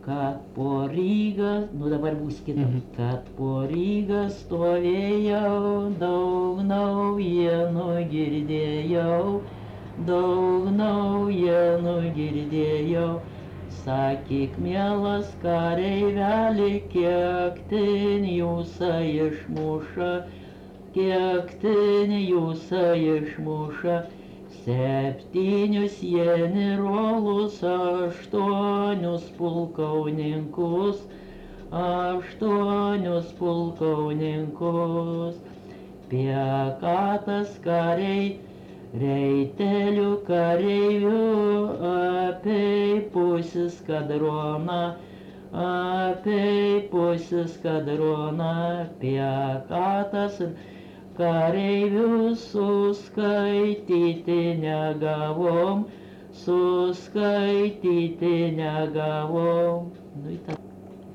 kad po Rygą, nu dabar bus kita, kad po Rygą stovėjau, daug naujienų girdėjau, daug naujienų girdėjau. Sakyk, mielas kareiveli, kiek ten jūsų išmuša, kiek ten jūsų išmuša. 7 generolus, 8 pulkauninkus, 8 pulkauninkus. Piekatas kariai, reitelių kareivių, apie pusę skadroną, apie pusę skadroną. Piekatas kareivių suskaityti negavom, suskaityti negavom. Nu,